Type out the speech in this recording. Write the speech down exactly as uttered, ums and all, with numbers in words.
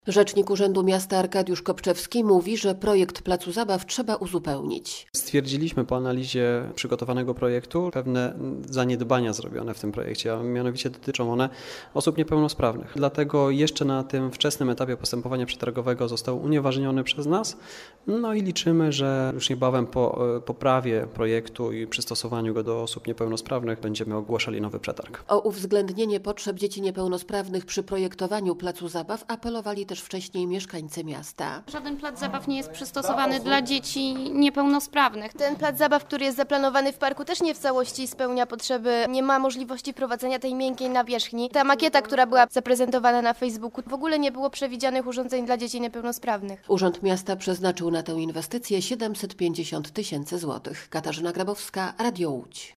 Rzecznik Urzędu Miasta Arkadiusz Kopczewski mówi, że projekt placu zabaw trzeba uzupełnić. Stwierdziliśmy po analizie przygotowanego projektu pewne zaniedbania zrobione w tym projekcie, a mianowicie dotyczą one osób niepełnosprawnych. Dlatego jeszcze na tym wczesnym etapie postępowania przetargowego został unieważniony przez nas. No i liczymy, że już niebawem po poprawie projektu i przystosowaniu go do osób niepełnosprawnych będziemy ogłaszali nowy przetarg. O uwzględnienie potrzeb dzieci niepełnosprawnych przy projektowaniu placu zabaw apelowali też wcześniej mieszkańcy miasta. Żaden plac zabaw nie jest przystosowany dla dzieci niepełnosprawnych. Ten plac zabaw, który jest zaplanowany w parku, też nie w całości spełnia potrzeby. Nie ma możliwości prowadzenia tej miękkiej nawierzchni. Ta makieta, która była zaprezentowana na Facebooku, w ogóle nie było przewidzianych urządzeń dla dzieci niepełnosprawnych. Urząd Miasta przeznaczył na tę inwestycję siedemset pięćdziesiąt tysięcy złotych. Katarzyna Grabowska, Radio Łódź.